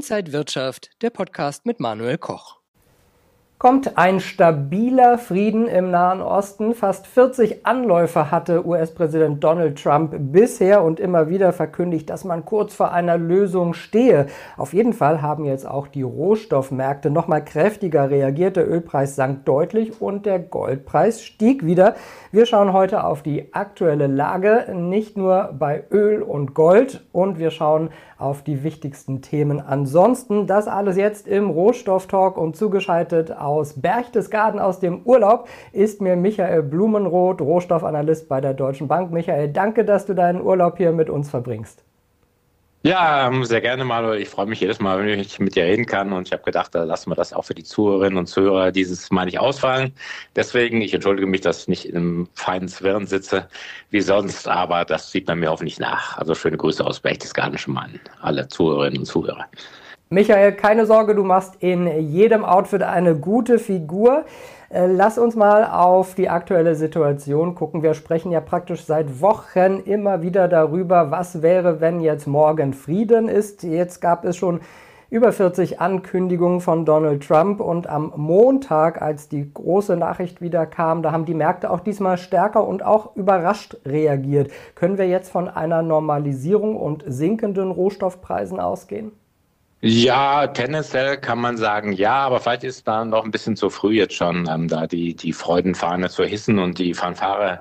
Inside Wirtschaft, der Podcast mit Manuel Koch. Kommt ein stabiler Frieden im Nahen Osten? Fast 40 Anläufe hatte US-Präsident Donald Trump bisher und immer wieder verkündigt, dass man kurz vor einer Lösung stehe. Auf jeden Fall haben jetzt auch die Rohstoffmärkte noch mal kräftiger reagiert. Der Ölpreis sank deutlich und der Goldpreis stieg wieder. Wir schauen heute auf die aktuelle Lage, nicht nur bei Öl und Gold, und wir schauen auf die wichtigsten Themen ansonsten. Das alles jetzt im Rohstofftalk, und zugeschaltet aus Berchtesgaden aus dem Urlaub ist mir Michael Blumenroth, Rohstoffanalyst bei der Deutschen Bank. Michael, danke, dass du deinen Urlaub hier mit uns verbringst. Ja, sehr gerne, Manuel. Ich freue mich jedes Mal, wenn ich mit dir reden kann. Und ich habe gedacht, da lassen wir das auch für die Zuhörerinnen und Zuhörer dieses Mal nicht ausfallen. Deswegen, ich entschuldige mich, dass ich nicht im feinen Zwirn sitze wie sonst, aber das sieht man mir hoffentlich nach. Also schöne Grüße aus Berchtesgaden schon mal an alle Zuhörerinnen und Zuhörer. Michael, keine Sorge, du machst in jedem Outfit eine gute Figur. Lass uns mal auf die aktuelle Situation gucken. Wir sprechen ja praktisch seit Wochen immer wieder darüber, was wäre, wenn jetzt morgen Frieden ist. Jetzt gab es schon über 40 Ankündigungen von Donald Trump, und am Montag, als die große Nachricht wieder kam, da haben die Märkte auch diesmal stärker und auch überrascht reagiert. Können wir jetzt von einer Normalisierung und sinkenden Rohstoffpreisen ausgehen? Ja, tendenziell kann man sagen, ja, aber vielleicht ist da noch ein bisschen zu früh jetzt schon, da die Freudenfahne zu hissen und die Fanfare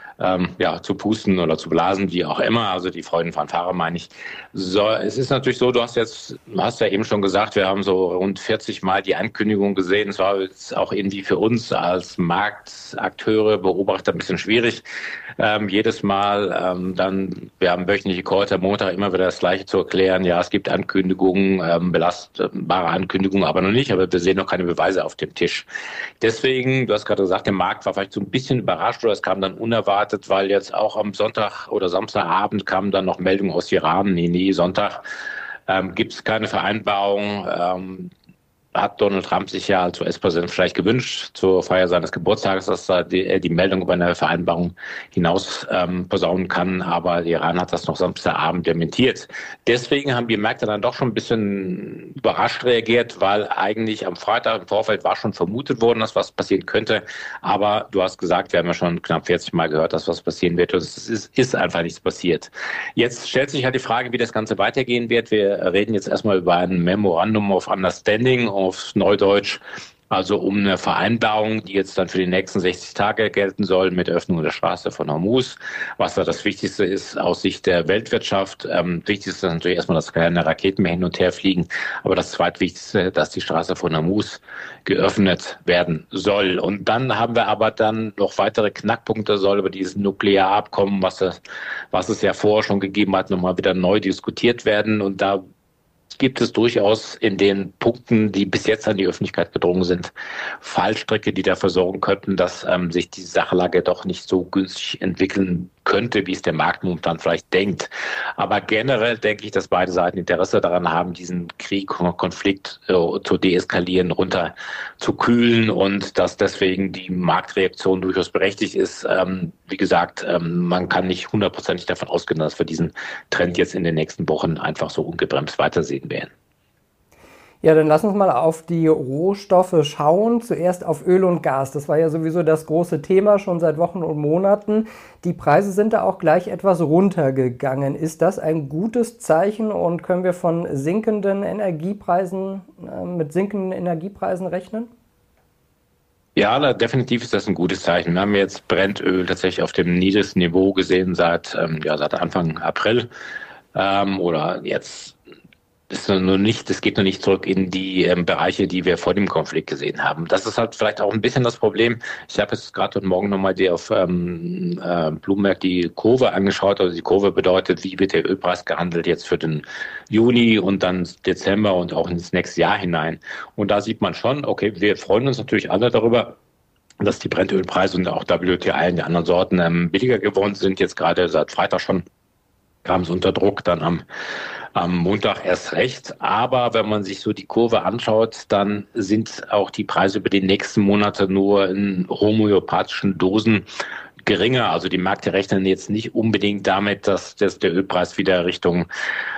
zu pusten oder zu blasen, wie auch immer. Also die Freudenfanfare meine ich. So, es ist natürlich so, du hast ja eben schon gesagt, wir haben so rund 40 Mal die Ankündigung gesehen. Es war jetzt auch irgendwie für uns als Marktakteure, Beobachter ein bisschen schwierig. Jedes Mal wir haben wöchentliche Calls am Montag immer wieder das Gleiche zu erklären. Ja, es gibt Ankündigungen, belastbare Ankündigungen, aber noch nicht. Aber wir sehen noch keine Beweise auf dem Tisch. Deswegen, du hast gerade gesagt, der Markt war vielleicht so ein bisschen überrascht, oder es kam dann unerwartet, weil jetzt auch am Sonntag oder Samstagabend kamen dann noch Meldungen aus Iran. Nee, Sonntag gibt es keine Vereinbarung. Hat Donald Trump sich ja als US-Präsident vielleicht gewünscht, zur Feier seines Geburtstages, dass er die Meldung über eine Vereinbarung hinaus posaunen kann. Aber Iran hat das noch Samstagabend dementiert. Deswegen haben die Märkte dann doch schon ein bisschen überrascht reagiert, weil eigentlich am Freitag im Vorfeld war schon vermutet worden, dass was passieren könnte. Aber du hast gesagt, wir haben ja schon knapp 40 Mal gehört, dass was passieren wird. Und es ist einfach nichts passiert. Jetzt stellt sich halt die Frage, wie das Ganze weitergehen wird. Wir reden jetzt erstmal über ein Memorandum of Understanding, auf Neudeutsch, also um eine Vereinbarung, die jetzt dann für die nächsten 60 Tage gelten soll, mit Öffnung der Straße von Hormuz. Was da das Wichtigste ist aus Sicht der Weltwirtschaft. Wichtigste ist natürlich erstmal, dass keine Raketen mehr hin und her fliegen. Aber das Zweitwichtigste, dass die Straße von Hormuz geöffnet werden soll. Und dann haben wir aber dann noch weitere Knackpunkte, soll über dieses Nuklearabkommen, was es ja vorher schon gegeben hat, nochmal wieder neu diskutiert werden. Und da gibt es durchaus in den Punkten, die bis jetzt an die Öffentlichkeit gedrungen sind, Fallstricke, die dafür sorgen könnten, dass sich die Sachlage doch nicht so günstig entwickeln könnte, wie es der Markt momentan vielleicht denkt. Aber generell denke ich, dass beide Seiten Interesse daran haben, diesen Konflikt zu deeskalieren, runter zu kühlen, und dass deswegen die Marktreaktion durchaus berechtigt ist. Wie gesagt, man kann nicht hundertprozentig davon ausgehen, dass wir diesen Trend jetzt in den nächsten Wochen einfach so ungebremst weitersehen werden. Ja, dann lass uns mal auf die Rohstoffe schauen. Zuerst auf Öl und Gas. Das war ja sowieso das große Thema schon seit Wochen und Monaten. Die Preise sind da auch gleich etwas runtergegangen. Ist das ein gutes Zeichen, und können wir mit sinkenden Energiepreisen rechnen? Ja, definitiv ist das ein gutes Zeichen. Wir haben jetzt Brennöl tatsächlich auf dem niedrigsten Niveau gesehen seit Anfang April. Oder jetzt es geht noch nicht zurück in die Bereiche, die wir vor dem Konflikt gesehen haben. Das ist halt vielleicht auch ein bisschen das Problem. Ich habe jetzt gerade heute Morgen nochmal auf Bloomberg die Kurve angeschaut. Also die Kurve bedeutet, wie wird der Ölpreis gehandelt jetzt für den Juni und dann Dezember und auch ins nächste Jahr hinein. Und da sieht man schon, okay, wir freuen uns natürlich alle darüber, dass die Brennölpreise und auch WTI und die anderen Sorten billiger geworden sind. Jetzt gerade seit Freitag schon kam es unter Druck, dann am Montag erst recht. Aber wenn man sich so die Kurve anschaut, dann sind auch die Preise über die nächsten Monate nur in homöopathischen Dosen geringer. Also die Märkte rechnen jetzt nicht unbedingt damit, dass der Ölpreis wieder Richtung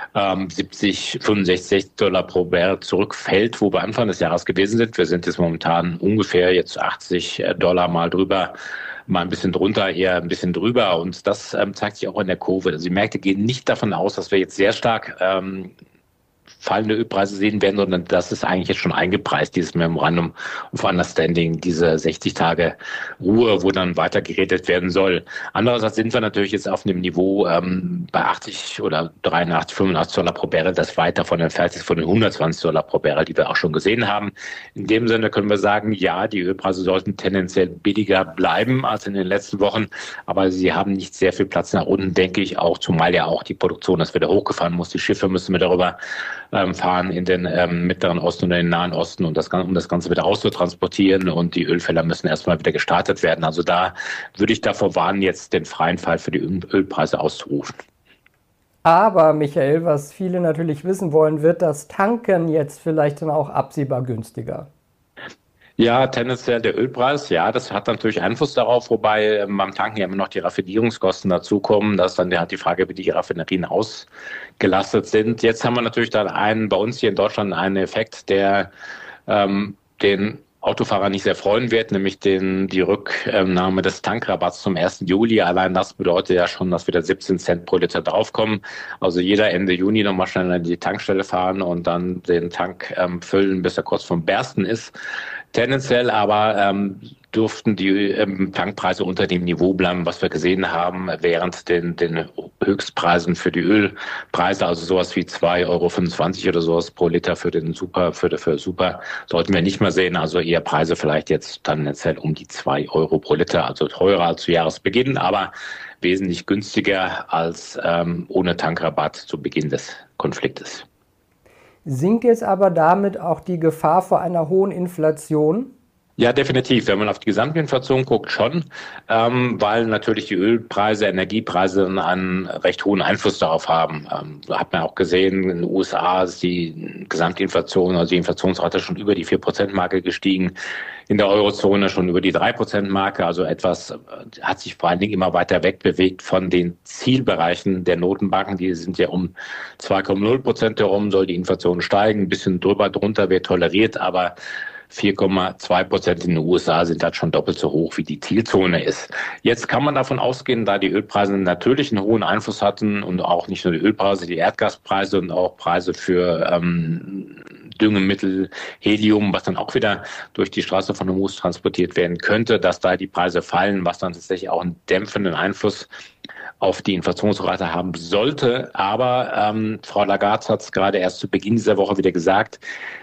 70, 65 Dollar pro Barrel zurückfällt, wo wir Anfang des Jahres gewesen sind. Wir sind jetzt momentan ungefähr jetzt 80 Dollar mal drüber, mal ein bisschen drunter, eher ein bisschen drüber. Und das zeigt sich auch in der Kurve. Also die Märkte gehen nicht davon aus, dass wir jetzt sehr stark fallende Ölpreise sehen werden, sondern das ist eigentlich jetzt schon eingepreist, dieses Memorandum of Understanding, diese 60 Tage Ruhe, wo dann weiter geredet werden soll. Andererseits sind wir natürlich jetzt auf einem Niveau bei 80 oder 83, 85 Dollar pro Barrel, das weit davon entfernt ist von den 120 Dollar pro Barrel, die wir auch schon gesehen haben. In dem Sinne können wir sagen, ja, die Ölpreise sollten tendenziell billiger bleiben als in den letzten Wochen, aber sie haben nicht sehr viel Platz nach unten, denke ich auch, zumal ja auch die Produktion das wieder hochgefahren muss. Die Schiffe müssen wir darüber fahren in den Mittleren Osten und in den Nahen Osten, um das Ganze wieder auszutransportieren, und die Ölfelder müssen erstmal wieder gestartet werden. Also da würde ich davor warnen, jetzt den freien Fall für die Ölpreise auszurufen. Aber Michael, was viele natürlich wissen wollen, wird das Tanken jetzt vielleicht dann auch absehbar günstiger? Ja, tendenziell der Ölpreis, ja, das hat natürlich Einfluss darauf, wobei beim Tanken ja immer noch die Raffinierungskosten dazukommen. Das ist dann die Frage, wie die Raffinerien ausgelastet sind. Jetzt haben wir natürlich dann bei uns hier in Deutschland einen Effekt, der den Autofahrer nicht sehr freuen wird, nämlich die Rücknahme des Tankrabatts zum 1. Juli. Allein das bedeutet ja schon, dass wieder 17 Cent pro Liter draufkommen. Also jeder Ende Juni nochmal schnell an die Tankstelle fahren und dann den Tank füllen, bis er kurz vorm Bersten ist. Tendenziell aber durften die Tankpreise unter dem Niveau bleiben, was wir gesehen haben, während den Höchstpreisen für die Ölpreise, also sowas wie 2,25 € oder sowas pro Liter für Super, sollten wir nicht mehr sehen. Also eher Preise vielleicht jetzt tendenziell um die 2 € pro Liter, also teurer als zu Jahresbeginn, aber wesentlich günstiger als ohne Tankrabatt zu Beginn des Konfliktes. Sinkt jetzt aber damit auch die Gefahr vor einer hohen Inflation? Ja, definitiv. Wenn man auf die Gesamtinflation guckt, schon, weil natürlich die Ölpreise, Energiepreise einen recht hohen Einfluss darauf haben. Hat man auch gesehen, in den USA ist die Gesamtinflation, also die Inflationsrate schon über die 4%-Marke gestiegen, in der Eurozone schon über die 3%-Marke. Also etwas hat sich vor allen Dingen immer weiter wegbewegt von den Zielbereichen der Notenbanken. Die sind ja um 2,0% herum, soll die Inflation steigen. Ein bisschen drunter wird toleriert, aber 4,2% in den USA sind halt schon doppelt so hoch, wie die Zielzone ist. Jetzt kann man davon ausgehen, da die Ölpreise natürlich einen hohen Einfluss hatten und auch nicht nur die Ölpreise, die Erdgaspreise und auch Preise für Düngemittel, Helium, was dann auch wieder durch die Straße von Hormuz transportiert werden könnte, dass da die Preise fallen, was dann tatsächlich auch einen dämpfenden Einfluss auf die Inflationsrate haben sollte. Aber Frau Lagarde hat es gerade erst zu Beginn dieser Woche wieder gesagt,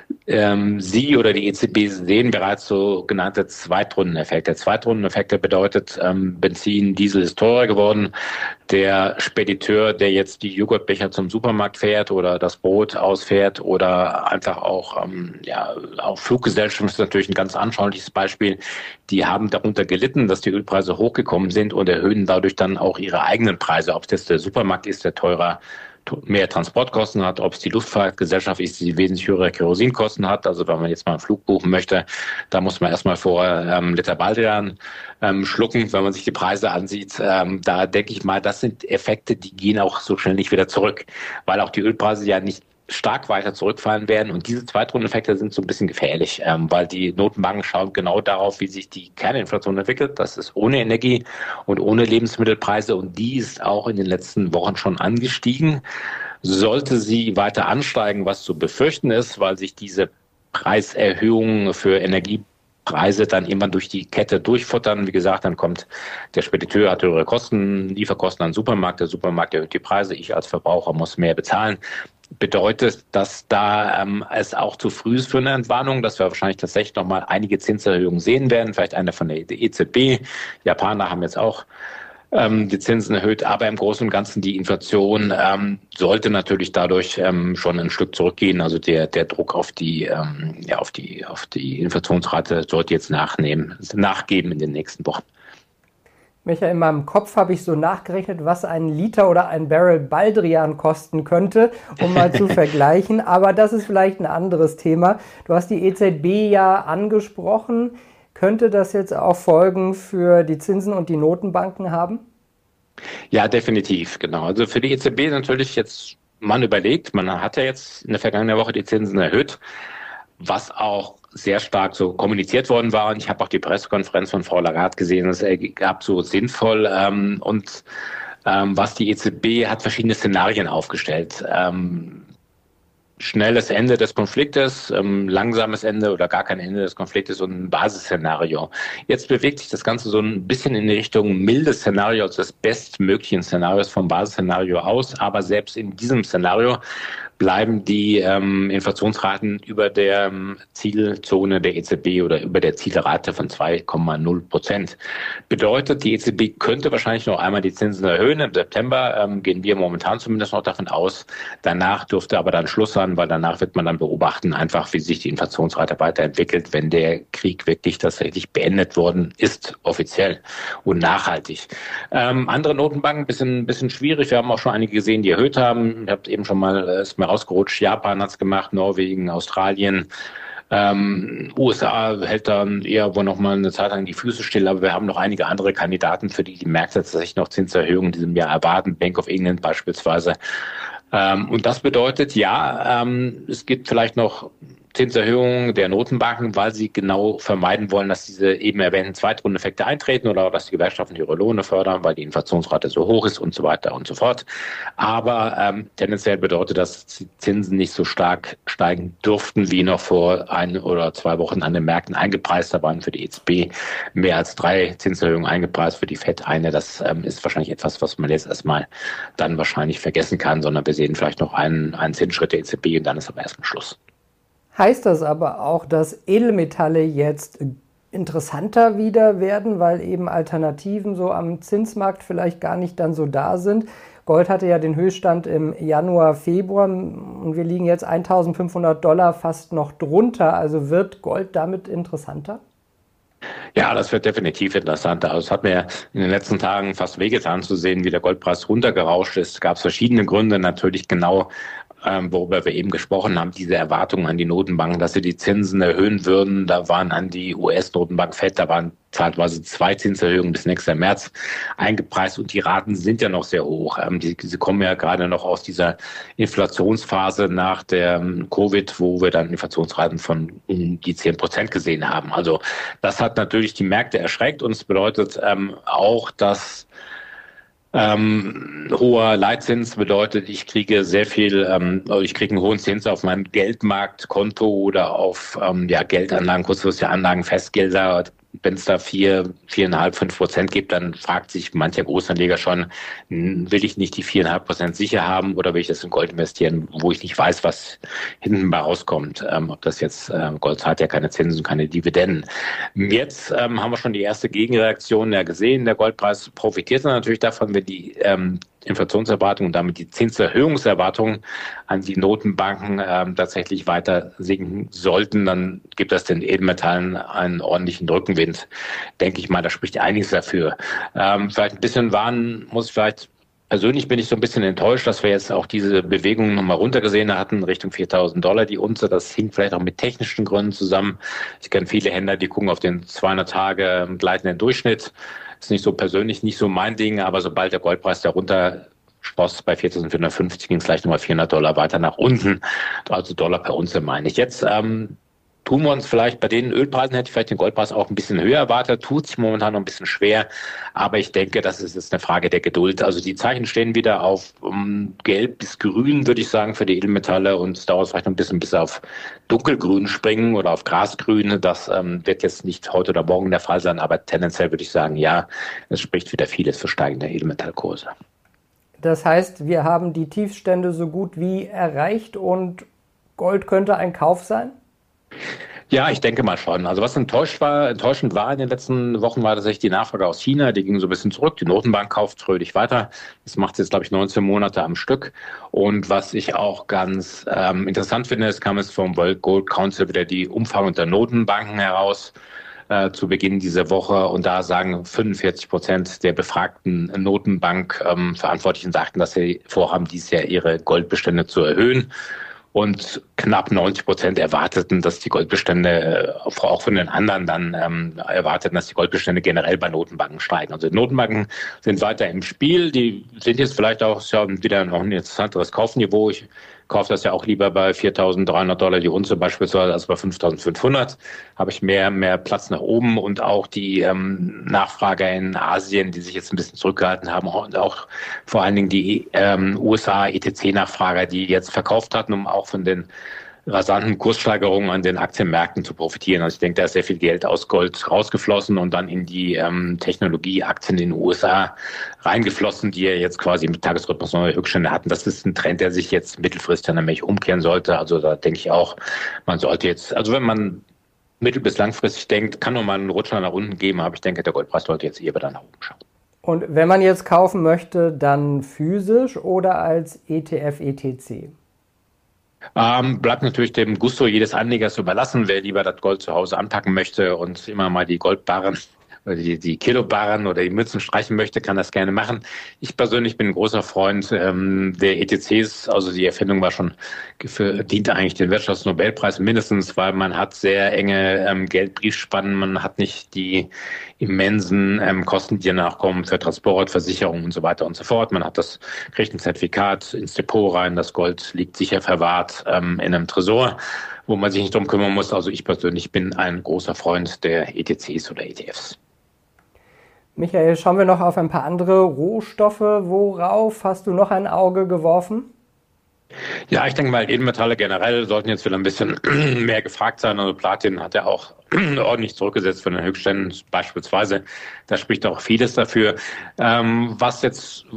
sie oder die EZB sehen bereits sogenannte Zweitrundeneffekte. Der Zweitrundeneffekt bedeutet, Benzin, Diesel ist teurer geworden. Der Spediteur, der jetzt die Joghurtbecher zum Supermarkt fährt oder das Brot ausfährt oder einfach auch auch Fluggesellschaften, ist natürlich ein ganz anschauliches Beispiel, die haben darunter gelitten, dass die Ölpreise hochgekommen sind und erhöhen dadurch dann auch ihre eigenen Preise. Ob es jetzt der Supermarkt ist, der teurer mehr Transportkosten hat, ob es die Luftfahrtgesellschaft ist, die wesentlich höhere Kerosinkosten hat. Also wenn man jetzt mal einen Flug buchen möchte, da muss man erstmal vorher Liter Baldrian schlucken, wenn man sich die Preise ansieht. Da denke ich mal, das sind Effekte, die gehen auch so schnell nicht wieder zurück, weil auch die Ölpreise ja nicht stark weiter zurückfallen werden. Und diese Zweitrundeneffekte sind so ein bisschen gefährlich, weil die Notenbanken schauen genau darauf, wie sich die Kerninflation entwickelt. Das ist ohne Energie und ohne Lebensmittelpreise. Und die ist auch in den letzten Wochen schon angestiegen. Sollte sie weiter ansteigen, was zu befürchten ist, weil sich diese Preiserhöhungen für Energiepreise dann immer durch die Kette durchfuttern. Wie gesagt, dann kommt der Spediteur, hat höhere Kosten, Lieferkosten an den Supermarkt. Der Supermarkt erhöht die Preise. Ich als Verbraucher muss mehr bezahlen. Bedeutet, dass da es auch zu früh ist für eine Entwarnung, dass wir wahrscheinlich tatsächlich nochmal einige Zinserhöhungen sehen werden, vielleicht eine von der EZB. Japaner haben jetzt auch die Zinsen erhöht, aber im Großen und Ganzen die Inflation sollte natürlich dadurch schon ein Stück zurückgehen. Also der Druck auf die Inflationsrate sollte jetzt nachgeben in den nächsten Wochen. Michael, in meinem Kopf habe ich so nachgerechnet, was ein Liter oder ein Barrel Baldrian kosten könnte, um mal zu vergleichen. Aber das ist vielleicht ein anderes Thema. Du hast die EZB ja angesprochen. Könnte das jetzt auch Folgen für die Zinsen und die Notenbanken haben? Ja, definitiv, genau. Also für die EZB natürlich jetzt man überlegt, man hat ja jetzt in der vergangenen Woche die Zinsen erhöht, was auch sehr stark so kommuniziert worden war. Und ich habe auch die Pressekonferenz von Frau Lagarde gesehen, das gab so sinnvoll. Was die EZB hat verschiedene Szenarien aufgestellt. Schnelles Ende des Konfliktes, langsames Ende oder gar kein Ende des Konfliktes und ein Basisszenario. Jetzt bewegt sich das Ganze so ein bisschen in die Richtung mildes Szenario, also des bestmöglichen Szenarios vom Basisszenario aus. Aber selbst in diesem Szenario bleiben die Inflationsraten über der Zielzone der EZB oder über der Zielrate von 2,0%. Bedeutet, die EZB könnte wahrscheinlich noch einmal die Zinsen erhöhen. Im September gehen wir momentan zumindest noch davon aus. Danach dürfte aber dann Schluss sein, weil danach wird man dann beobachten, einfach wie sich die Inflationsrate weiterentwickelt, wenn der Krieg wirklich tatsächlich beendet worden ist, offiziell und nachhaltig. Andere Notenbanken bisschen schwierig. Wir haben auch schon einige gesehen, die erhöht haben. Ich habe eben schon mal ist mir rausgerutscht. Japan hat's gemacht, Norwegen, Australien. USA hält dann eher wohl noch mal eine Zeit lang die Füße still, aber wir haben noch einige andere Kandidaten, für die Märkte tatsächlich noch Zinserhöhungen in diesem Jahr erwarten. Bank of England beispielsweise. Und das bedeutet, es gibt vielleicht noch Zinserhöhungen der Notenbanken, weil sie genau vermeiden wollen, dass diese eben erwähnten Zweitrundeneffekte eintreten oder dass die Gewerkschaften ihre Löhne fördern, weil die Inflationsrate so hoch ist und so weiter und so fort. Aber tendenziell bedeutet das, dass die Zinsen nicht so stark steigen dürften, wie noch vor 1 oder 2 Wochen an den Märkten eingepreist. Da waren für die EZB mehr als 3 Zinserhöhungen eingepreist, für die FED eine. Das ist wahrscheinlich etwas, was man jetzt erstmal dann wahrscheinlich vergessen kann, sondern wir sehen vielleicht noch einen Zinsschritt der EZB und dann ist aber erstmal Schluss. Heißt das aber auch, dass Edelmetalle jetzt interessanter wieder werden, weil eben Alternativen so am Zinsmarkt vielleicht gar nicht dann so da sind? Gold hatte ja den Höchststand im Januar, Februar und wir liegen jetzt $1.500 fast noch drunter. Also wird Gold damit interessanter? Ja, das wird definitiv interessanter. Also es hat mir in den letzten Tagen fast wehgetan zu sehen, wie der Goldpreis runtergerauscht ist. Es gab verschiedene Gründe, natürlich genau worüber wir eben gesprochen haben, diese Erwartungen an die Notenbanken, dass sie die Zinsen erhöhen würden. Da waren an die US-Notenbank FED, da waren zeitweise 2 Zinserhöhungen bis nächsten März eingepreist und die Raten sind ja noch sehr hoch. Sie kommen ja gerade noch aus dieser Inflationsphase nach der Covid, wo wir dann Inflationsraten von um die 10% gesehen haben. Also das hat natürlich die Märkte erschreckt und es bedeutet auch, dass hoher Leitzins bedeutet, ich kriege ich kriege einen hohen Zins auf meinem Geldmarktkonto oder auf Geldanlagen, kurzfristige Anlagen, Festgelder. Wenn es da 4,5, 5% gibt, dann fragt sich mancher Großanleger schon, will ich nicht die 4,5% sicher haben oder will ich das in Gold investieren, wo ich nicht weiß, was hinten bei rauskommt. Ob das jetzt, Gold zahlt ja keine Zinsen, keine Dividenden. Jetzt haben wir schon die erste Gegenreaktion gesehen. Der Goldpreis profitiert natürlich davon, wenn die Inflationserwartungen und damit die Zinserhöhungserwartungen an die Notenbanken tatsächlich weiter sinken sollten, dann gibt das den Edelmetallen einen ordentlichen Rückenwind. Denke ich mal, da spricht einiges dafür. Vielleicht ein bisschen warnen muss ich vielleicht. Persönlich bin ich so ein bisschen enttäuscht, dass wir jetzt auch diese Bewegung nochmal runtergesehen hatten, Richtung $4.000 die Unze. Das hing vielleicht auch mit technischen Gründen zusammen. Ich kenne viele Händler, die gucken auf den 200 Tage gleitenden Durchschnitt. Ist nicht so persönlich, nicht so mein Ding, aber sobald der Goldpreis darunter schoss, bei 4.450 ging es gleich nochmal $400 weiter nach unten. Also Dollar per Unze meine ich. Jetzt tun wir uns vielleicht bei den Ölpreisen, hätte ich vielleicht den Goldpreis auch ein bisschen höher erwartet, tut sich momentan noch ein bisschen schwer, aber ich denke, das ist jetzt eine Frage der Geduld. Also die Zeichen stehen wieder auf gelb bis grün, würde ich sagen, für die Edelmetalle und es dauert vielleicht noch ein bisschen bis auf dunkelgrün springen oder auf grasgrün. Das wird jetzt nicht heute oder morgen der Fall sein, aber tendenziell würde ich sagen, ja, es spricht wieder vieles für steigende Edelmetallkurse. Das heißt, wir haben die Tiefstände so gut wie erreicht und Gold könnte ein Kauf sein? Ja, ich denke mal schon. Also was enttäuschend war in den letzten Wochen, war tatsächlich die Nachfrage aus China. Die ging so ein bisschen zurück. Die Notenbank kauft fröhlich weiter. Das macht jetzt, glaube ich, 19 Monate am Stück. Und was ich auch ganz interessant finde, es kam jetzt vom World Gold Council wieder die Umfrage unter Notenbanken heraus zu Beginn dieser Woche. Und da sagen 45% der befragten Notenbank-Verantwortlichen sagten, dass sie vorhaben, dieses Jahr ihre Goldbestände zu erhöhen. Und knapp 90% erwarteten, dass die Goldbestände, auch von den anderen dann erwarteten, dass die Goldbestände generell bei Notenbanken steigen. Also die Notenbanken sind weiter im Spiel. Die sind jetzt vielleicht auch wieder noch ein interessanteres Kaufniveau. Ich kaufe das ja auch lieber bei $4.300 die Unze beispielsweise als bei 5.500. Habe ich mehr Platz nach oben und auch die Nachfrage in Asien, die sich jetzt ein bisschen zurückgehalten haben, und auch vor allen Dingen die USA ETC-Nachfrager, die jetzt verkauft hatten, um auch von den rasanten Kurssteigerungen an den Aktienmärkten zu profitieren. Also ich denke, da ist sehr viel Geld aus Gold rausgeflossen und dann in die Technologieaktien in den USA reingeflossen, die ja jetzt quasi im Tagesrhythmus neue Rückstände hatten. Das ist ein Trend, der sich jetzt mittelfristig dann nämlich umkehren sollte. Also da denke ich auch, man sollte jetzt, also wenn man mittel- bis langfristig denkt, kann nur mal einen Rutscher nach unten geben, aber ich denke, der Goldpreis sollte jetzt eher wieder nach oben schauen. Und wenn man jetzt kaufen möchte, dann physisch oder als ETF, ETC? Bleibt natürlich dem Gusto jedes Anlegers überlassen, wer lieber das Gold zu Hause anpacken möchte und immer mal die Goldbarren oder die Kilobarren oder die Münzen streichen möchte, kann das gerne machen. Ich persönlich bin ein großer Freund der ETCs, also die Erfindung war schon, diente eigentlich den Wirtschaftsnobelpreis mindestens, weil man hat sehr enge Geldbriefspannen, man hat nicht die immensen Kosten, die danach kommen für Transport, Versicherung und so weiter und so fort. Man hat kriegt ein Zertifikat ins Depot rein, das Gold liegt sicher verwahrt in einem Tresor, wo man sich nicht drum kümmern muss. Also ich persönlich bin ein großer Freund der ETCs oder ETFs. Michael, schauen wir noch auf ein paar andere Rohstoffe. Worauf hast du noch ein Auge geworfen? Ja, ich denke mal, Edelmetalle generell sollten jetzt wieder ein bisschen mehr gefragt sein. Also Platin hat ja auch ordentlich zurückgesetzt von den Höchstständen beispielsweise. Da spricht auch vieles dafür. Was jetzt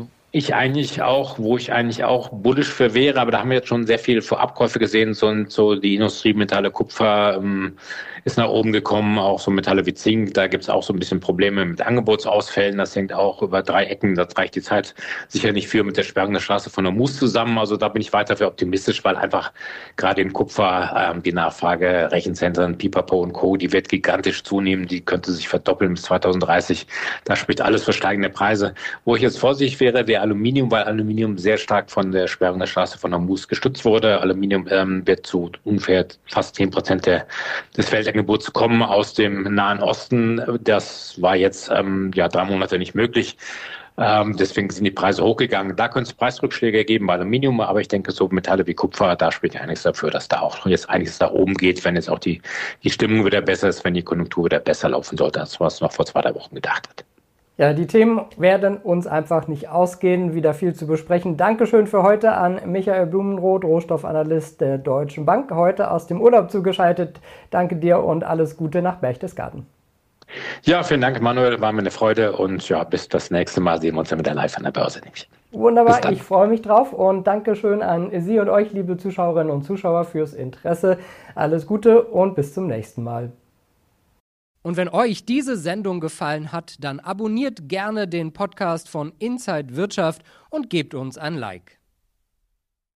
wo ich eigentlich auch bullisch für wäre, aber da haben wir jetzt schon sehr viel Vorabkäufe gesehen, so die Industriemetalle, Kupfer ist nach oben gekommen, auch so Metalle wie Zink, da gibt es auch so ein bisschen Probleme mit Angebotsausfällen, das hängt auch über 3 Ecken, das reicht die Zeit sicher nicht für mit der Sperrung der Straße von Hormuz zusammen, also da bin ich weiter für optimistisch, weil einfach gerade in Kupfer die Nachfrage, Rechenzentren, Pipapo und Co., die wird gigantisch zunehmen, die könnte sich verdoppeln bis 2030, da spricht alles für steigende Preise. Wo ich jetzt vorsichtig wäre, wäre Aluminium, weil Aluminium sehr stark von der Sperrung der Straße von Hormuz gestützt wurde. Aluminium wird zu ungefähr fast 10% des Weltangebots kommen aus dem Nahen Osten. Das war jetzt 3 Monate nicht möglich. Deswegen sind die Preise hochgegangen. Da könnte es Preisrückschläge geben bei Aluminium, aber ich denke, so Metalle wie Kupfer, da spricht ja einiges dafür, dass da auch jetzt einiges da oben geht, wenn jetzt auch die Stimmung wieder besser ist, wenn die Konjunktur wieder besser laufen sollte, als was noch vor 2-3 Wochen gedacht hat. Ja, die Themen werden uns einfach nicht ausgehen, wieder viel zu besprechen. Dankeschön für heute an Michael Blumenroth, Rohstoffanalyst der Deutschen Bank, heute aus dem Urlaub zugeschaltet. Danke dir und alles Gute nach Berchtesgaden. Ja, vielen Dank, Manuel, war mir eine Freude und ja, bis das nächste Mal sehen wir uns dann wieder live an der Börse. Wunderbar, ich freue mich drauf und Dankeschön an Sie und euch, liebe Zuschauerinnen und Zuschauer, fürs Interesse. Alles Gute und bis zum nächsten Mal. Und wenn euch diese Sendung gefallen hat, dann abonniert gerne den Podcast von Inside Wirtschaft und gebt uns ein Like.